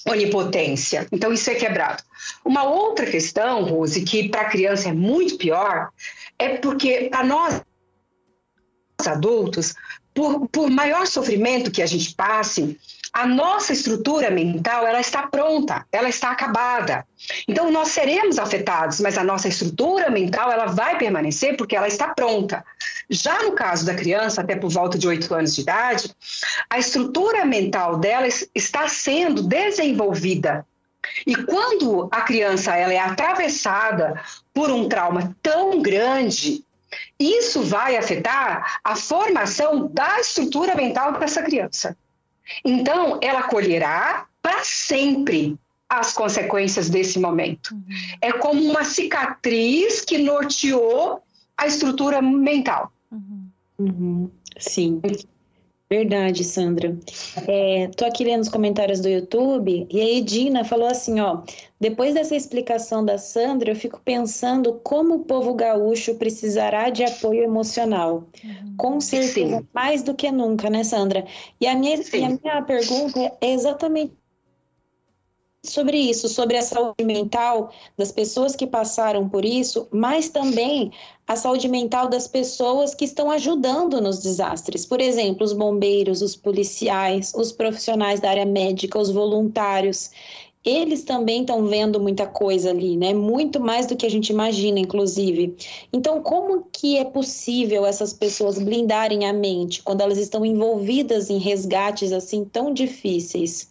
F: onipotência. Então, isso é quebrado. Uma outra questão, Rose, que para a criança é muito pior, é porque para nós adultos, por, por maior sofrimento que a gente passe, a nossa estrutura mental, ela está pronta, ela está acabada. Então, nós seremos afetados, mas a nossa estrutura mental, ela vai permanecer porque ela está pronta. Já no caso da criança, até por volta de oito anos de idade, a estrutura mental dela está sendo desenvolvida. E quando a criança ela é atravessada por um trauma tão grande, isso vai afetar a formação da estrutura mental dessa criança. Então, ela colherá para sempre as consequências desse momento. Uhum. É como uma cicatriz que norteou a estrutura mental.
C: Uhum. Uhum. Sim. Verdade, Sandra. É, tô aqui lendo os comentários do YouTube e a Edina falou assim, ó, depois dessa explicação da Sandra, eu fico pensando como o povo gaúcho precisará de apoio emocional. Uhum. Com certeza, Sim. mais do que nunca, né, Sandra? E a minha, e a minha pergunta é exatamente sobre isso, sobre a saúde mental das pessoas que passaram por isso, mas também a saúde mental das pessoas que estão ajudando nos desastres. Por exemplo, os bombeiros, os policiais, os profissionais da área médica, os voluntários. Eles também estão vendo muita coisa ali, né? Muito mais do que a gente imagina, inclusive. Então, como que é possível essas pessoas blindarem a mente quando elas estão envolvidas em resgates assim tão difíceis?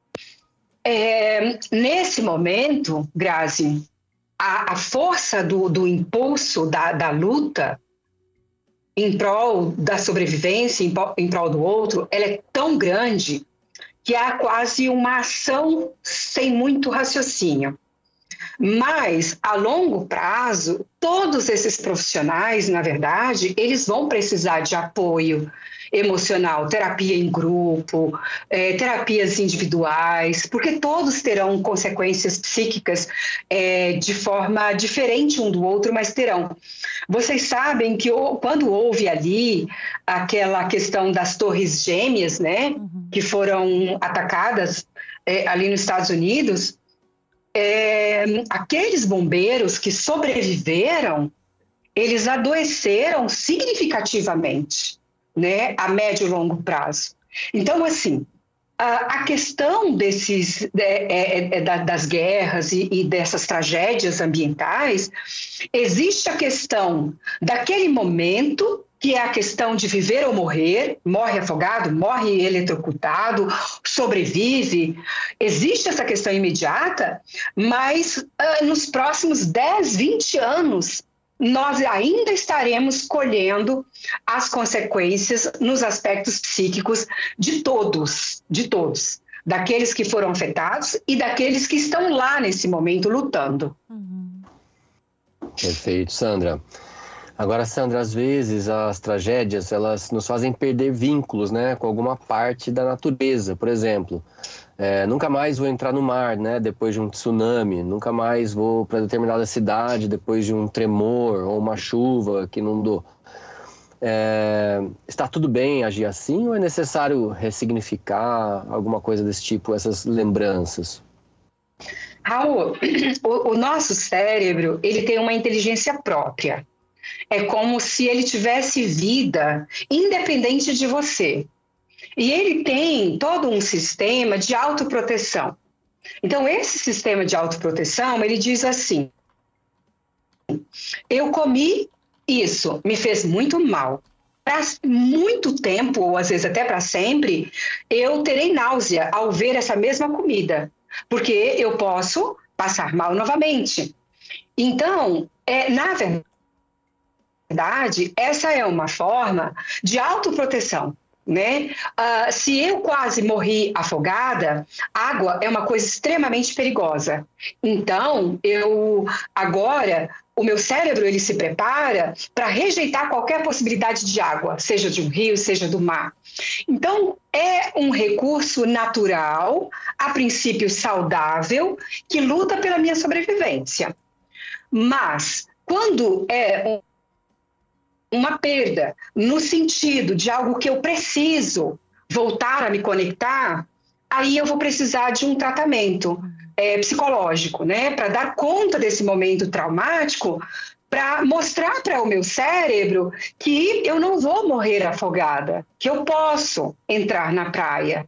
F: É, nesse momento, Grazi, a, a força do, do impulso da, da luta em prol da sobrevivência, em, em prol do outro, ela é tão grande que há quase uma ação sem muito raciocínio. Mas, a longo prazo, todos esses profissionais, na verdade, eles vão precisar de apoio emocional, terapia em grupo, é, terapias individuais, porque todos terão consequências psíquicas é, de forma diferente um do outro, mas terão. Vocês sabem que quando houve ali aquela questão das torres gêmeas, né, uhum. que foram atacadas é, ali nos Estados Unidos, é, aqueles bombeiros que sobreviveram, eles adoeceram significativamente, né, a médio e longo prazo. Então, assim, a, a questão desses, é, é, é, das guerras e, e dessas tragédias ambientais, existe a questão daquele momento, que é a questão de viver ou morrer, morre afogado, morre eletrocutado, sobrevive. Existe essa questão imediata, mas uh, nos próximos dez, vinte anos, nós ainda estaremos colhendo as consequências nos aspectos psíquicos de todos, de todos, daqueles que foram afetados e daqueles que estão lá nesse momento lutando.
D: Uhum. Perfeito, Sandra. Agora, Sandra, às vezes as tragédias, elas nos fazem perder vínculos, né, com alguma parte da natureza. Por exemplo, é, nunca mais vou entrar no mar, né, depois de um tsunami. Nunca mais vou para determinada cidade depois de um tremor ou uma chuva que inundou. É, está tudo bem agir assim ou é necessário ressignificar alguma coisa desse tipo, essas lembranças?
F: Raul, o, o nosso cérebro, ele tem uma inteligência própria. É como se ele tivesse vida independente de você. E ele tem todo um sistema de autoproteção. Então, esse sistema de autoproteção, ele diz assim: eu comi isso, me fez muito mal. Para muito tempo, ou às vezes até para sempre, eu terei náusea ao ver essa mesma comida, porque eu posso passar mal novamente. Então, é, na verdade, verdade, essa é uma forma de autoproteção, né? Uh, se eu quase morri afogada, água é uma coisa extremamente perigosa. Então, eu agora, o meu cérebro, ele se prepara para rejeitar qualquer possibilidade de água, seja de um rio, seja do mar. Então, é um recurso natural, a princípio saudável, que luta pela minha sobrevivência. Mas, quando é um uma perda, no sentido de algo que eu preciso voltar a me conectar, aí eu vou precisar de um tratamento é, psicológico, né? Para dar conta desse momento traumático, para mostrar para o meu cérebro que eu não vou morrer afogada, que eu posso entrar na praia.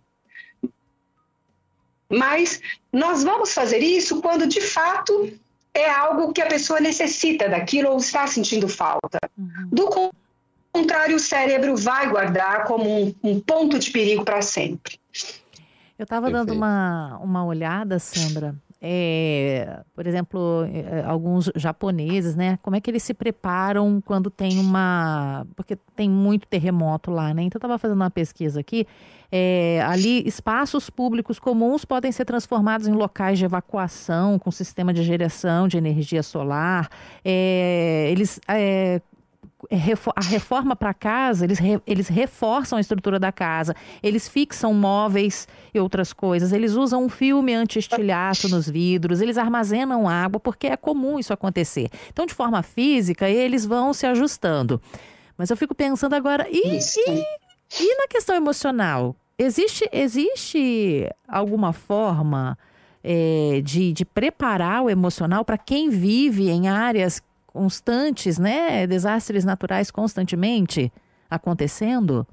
F: Mas nós vamos fazer isso quando, de fato, é algo que a pessoa necessita daquilo ou está sentindo falta. Uhum. Do contrário, o cérebro vai guardar como um, um ponto de perigo para sempre.
B: Eu estava dando uma, uma olhada, Sandra, é, por exemplo, é, alguns japoneses, né? Como é que eles se preparam quando tem uma... Porque tem muito terremoto lá, né? Então, eu estava fazendo uma pesquisa aqui. É, ali, espaços públicos comuns podem ser transformados em locais de evacuação com sistema de geração de energia solar. É, eles... É, a reforma para casa, eles, re, eles reforçam a estrutura da casa, eles fixam móveis e outras coisas, eles usam um filme anti-estilhaço nos vidros, eles armazenam água, porque é comum isso acontecer. Então, de forma física, eles vão se ajustando. Mas eu fico pensando agora, e, e, e na questão emocional? Existe, existe alguma forma é, de, de preparar o emocional para quem vive em áreas constantes, né? Desastres naturais constantemente acontecendo?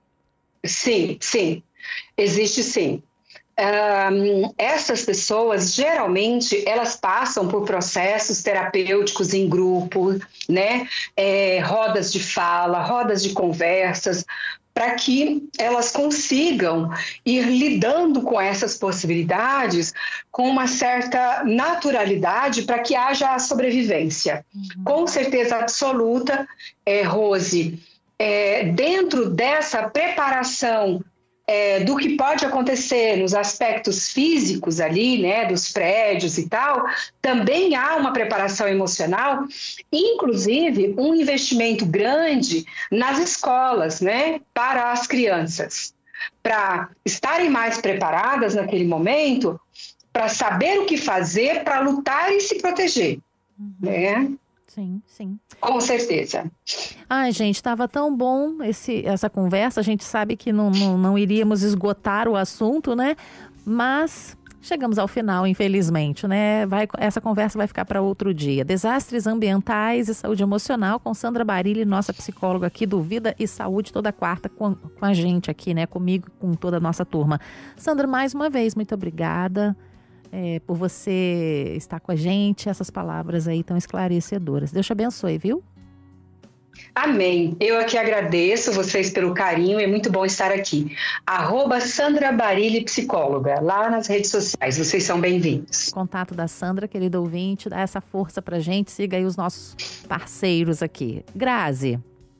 F: Sim, sim. Existe sim. Um, essas pessoas, geralmente, elas passam por processos terapêuticos em grupo, né? É, rodas de fala, rodas de conversas, para que elas consigam ir lidando com essas possibilidades com uma certa naturalidade para que haja a sobrevivência. Uhum. Com certeza absoluta, é, Rose, é, dentro dessa preparação é, do que pode acontecer nos aspectos físicos ali, né, dos prédios e tal, também há uma preparação emocional, inclusive um investimento grande nas escolas, né, para as crianças, para estarem mais preparadas naquele momento, para saber o que fazer para lutar e se proteger, uhum. né?
B: Sim, sim.
F: Com certeza.
B: Ai, gente, estava tão bom esse, essa conversa. A gente sabe que não, não, não iríamos esgotar o assunto, né? Mas chegamos ao final, infelizmente, né? Vai, essa conversa vai ficar para outro dia. Desastres ambientais e saúde emocional com Sandra Barilli, nossa psicóloga aqui do Vida e Saúde, toda quarta com, com a gente aqui, né? Comigo, com toda a nossa turma. Sandra, mais uma vez, muito obrigada. É, por você estar com a gente, essas palavras aí tão esclarecedoras. Deus te abençoe, viu?
F: Amém. Eu aqui agradeço vocês pelo carinho, é muito bom estar aqui. Arroba Sandra Barilli Psicóloga, lá nas redes sociais. Vocês são bem-vindos.
B: Contato da Sandra, querido ouvinte, dá essa força pra gente. Siga aí os nossos parceiros aqui. Grazi.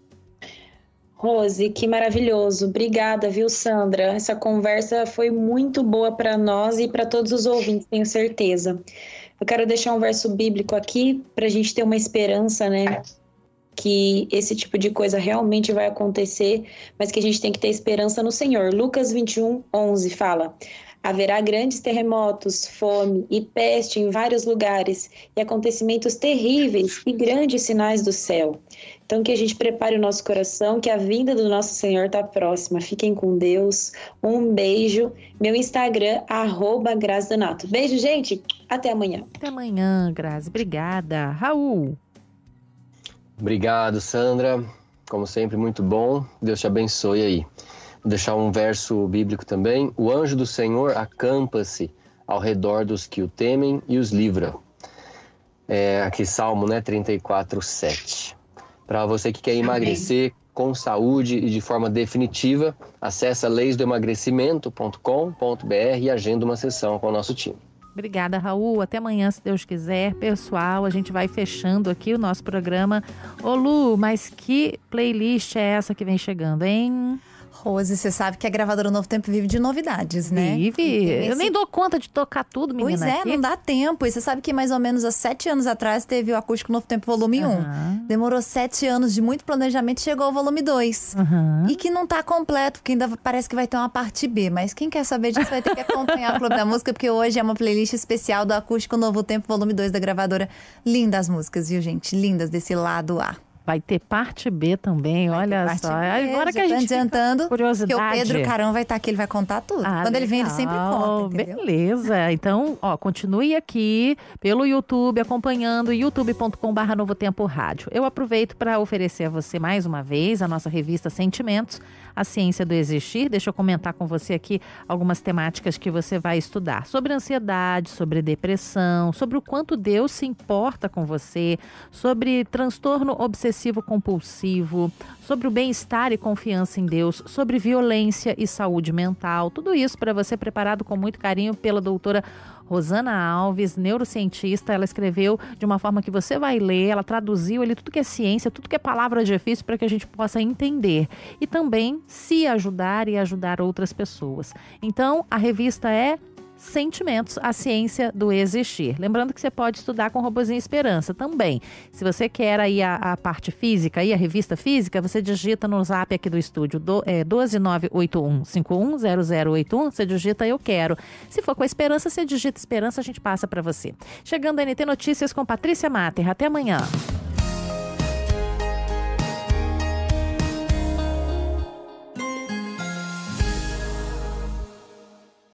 C: Rose, que maravilhoso. Obrigada, viu, Sandra? Essa conversa foi muito boa para nós e para todos os ouvintes, tenho certeza. Eu quero deixar um verso bíblico aqui para a gente ter uma esperança, né? Que esse tipo de coisa realmente vai acontecer, mas que a gente tem que ter esperança no Senhor. Lucas vinte e um, onze fala: haverá grandes terremotos, fome e peste em vários lugares e acontecimentos terríveis e grandes sinais do céu. Então, que a gente prepare o nosso coração, que a vinda do nosso Senhor está próxima. Fiquem com Deus. Um beijo. Meu Instagram, arroba Grazi Donato. Beijo, gente. Até amanhã.
B: Até amanhã, Grazi. Obrigada. Raul.
D: Obrigado, Sandra. Como sempre, muito bom. Deus te abençoe aí. Vou deixar um verso bíblico também. O anjo do Senhor acampa-se ao redor dos que o temem e os livra. É, aqui, Salmo, né, trinta e quatro, sete. Para você que quer emagrecer com saúde e de forma definitiva, acesse leis do emagrecimento ponto com ponto br e agenda uma sessão com o nosso time.
B: Obrigada, Raul. Até amanhã, se Deus quiser. Pessoal, a gente vai fechando aqui o nosso programa. Ô, Lu, mas que playlist é essa que vem chegando, hein?
E: Rose, você sabe que a gravadora Novo Tempo vive de novidades, né?
B: Vive. Esse... Eu nem dou conta de tocar tudo, menina.
E: Pois é,
B: aqui.
E: Não dá tempo. E você sabe que mais ou menos há sete anos atrás teve o Acústico Novo Tempo Volume uhum. um. Demorou sete anos de muito planejamento e chegou ao Volume dois. Uhum. E que não tá completo, porque ainda parece que vai ter uma parte B. Mas quem quer saber disso vai ter que acompanhar o Clube da Música, porque hoje é uma playlist especial do Acústico Novo Tempo Volume dois da gravadora. Lindas músicas, viu, gente? Lindas desse lado A.
B: Vai ter parte B também, vai olha só. B, agora que a gente
E: adiantando,
B: curiosidade.
E: Que o Pedro Carão vai estar aqui, ele vai contar tudo.
B: Ah,
E: Quando
B: legal.
E: ele vem, ele sempre conta, entendeu?
B: Beleza. Então, ó, continue aqui pelo YouTube, acompanhando youtube ponto com barra Novo Tempo Rádio. Eu aproveito para oferecer a você mais uma vez a nossa revista Sentimentos, a ciência do existir. Deixa eu comentar com você aqui algumas temáticas que você vai estudar. Sobre ansiedade, sobre depressão, sobre o quanto Deus se importa com você, sobre transtorno obsessivo compulsivo, sobre o bem-estar e confiança em Deus, sobre violência e saúde mental. Tudo isso para você preparado com muito carinho pela doutora Rosana Alves, neurocientista. Ela escreveu de uma forma que você vai ler, ela traduziu ali tudo que é ciência, tudo que é palavra difícil para que a gente possa entender e também se ajudar e ajudar outras pessoas. Então, a revista é Sentimentos, a ciência do existir. Lembrando que você pode estudar com Robozinho Esperança também. Se você quer aí a, a parte física, aí a revista física, você digita no zap aqui do estúdio do, é, um dois nove oito um cinco um zero zero oito um, você digita eu quero. Se for com a Esperança, você digita Esperança, a gente passa para você. Chegando a N T Notícias com Patrícia Mater. Até amanhã.